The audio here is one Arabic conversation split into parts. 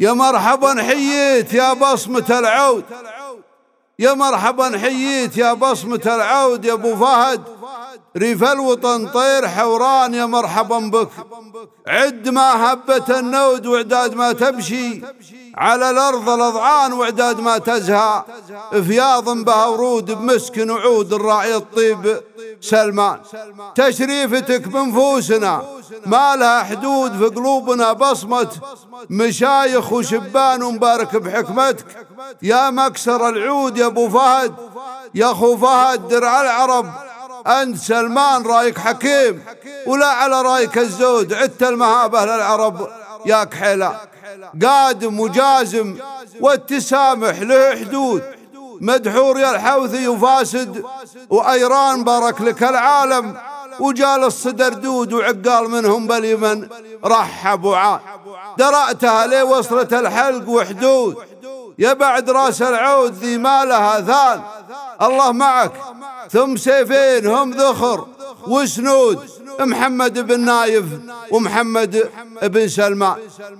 يا مرحبا حييت يا بصمة العود، يا مرحبا حييت يا بصمة العود يا ابو فهد، ريف الوطن طير حوران يا مرحبا بك. عد ما هبت النود واعداد ما تمشي على الارض الاضعان واعداد ما تزهى، فياض بها ورود بمسك وعود الراعي الطيب سلمان. تشريفتك بنفوسنا ما لها حدود، في قلوبنا بصمة مشايخ وشبان، ومبارك بحكمتك يا مكسر العود يا ابو فهد، يا اخو فهد درع العرب. أنت سلمان رايك حكيم ولا على رايك الزود، عدت المهابة للعرب يا كحيلة. قادم وجازم والتسامح له حدود، مدحور يا الحوثي وفاسد وأيران بارك لك العالم، وجال الصدر دود وعقال منهم باليمن رحب وعاد. درأتها لي وصلت الحلق وحدود، يا بعد راس العود ذي ما لها ثان، الله معك ثم سيفين هم ذخر وسنود، محمد بن نايف ومحمد بن سلمان.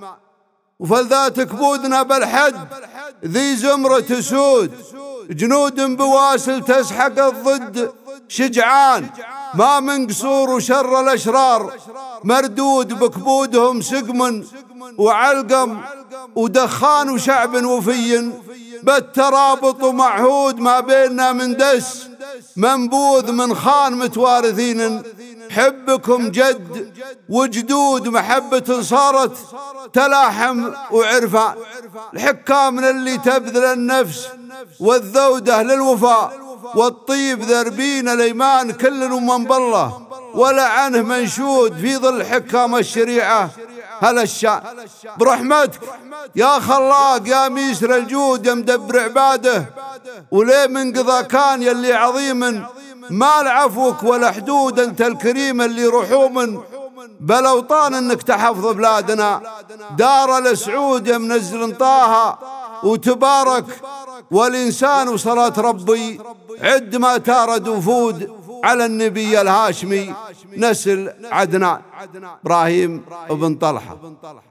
وفلذات كبودنا بالحد ذي زمرة سود، جنود بواسل تسحق الضد شجعان، ما من قصور وشر الأشرار مردود، بكبودهم سقم وعلقم ودخان وشعب وفي، بالترابط ومعهود ما بيننا من دس، منبوذ من خان متوارثين. حبكم جد وجدود محبة صارت تلاحم وعرفان، الحكام اللي تبذل النفس والذودة للوفاء، والطيب ذربين الأيمان كل ومن بالله، ولا عنه منشود في ظل حكام الشريعة هلا الشان. برحمتك يا خلاق يا ميسر الجود يا مدبر عباده، وليه من قضا كان يلي عظيم ما لعفوك ولا حدود، انت الكريم اللي رحوم بالاوطان انك تحفظ بلادنا. دار السعود يا منزل طه وتبارك، والإنسان وصلاة ربي عد ما تارد وفود على النبي الهاشمي نسل عدنان إبراهيم بن طلحة.